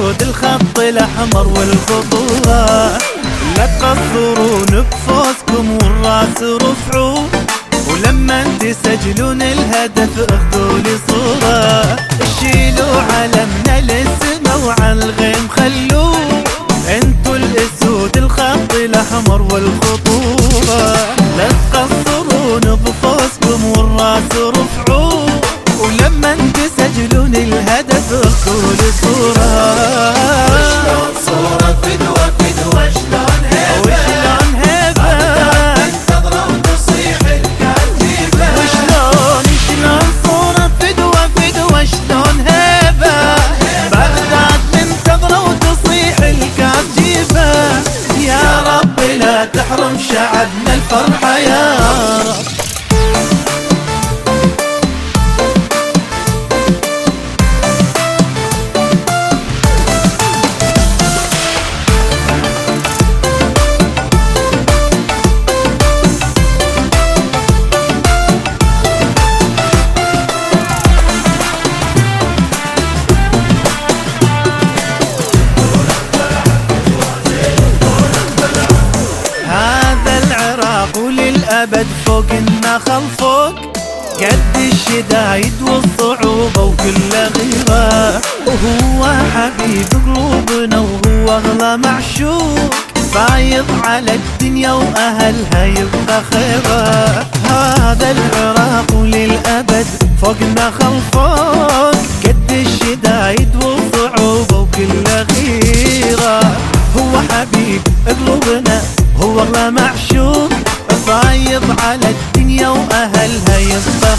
الأسود الخط الأحمر والخطوة، لا تقصرون بفوزكم والراس رفعوا، ولما تسجلون الهدف اخذوا لي صورة، شيلوا علمنا للسما وعلى الغيم خلوه، انتوا الأسود الخط الأحمر والخطوة، لا تقصرون بفوزكم والراس رفعوا، ولما تسجلون الهدف اخذوا لي صورة. وشلون صورة فدوة فدوة شلون هيبة، وشلون هيبة تنتظره وتصيح الكاتبة، شلون صورة فدوة فدوة شلون هيبة، بغداد منتظرة وتصيح الكاتبة، يا رب لا تحرم شعبنا الفرحة يا رب. وللأبد فوق النخل فوق، قد الشدايد والصعوبة وكل غيرة، وهو حبيب قلوبنا وهو أغلى معشوق، فايض على الدنيا وأهلها يبقى خيرة. هذا العراق وللأبد فوق النخل فوق، قد الشدايد والصعوبة وكل غيرة، هو حبيب قلوبنا هو أغلى معشوق، فايض على الدنيا وأهلها يبقى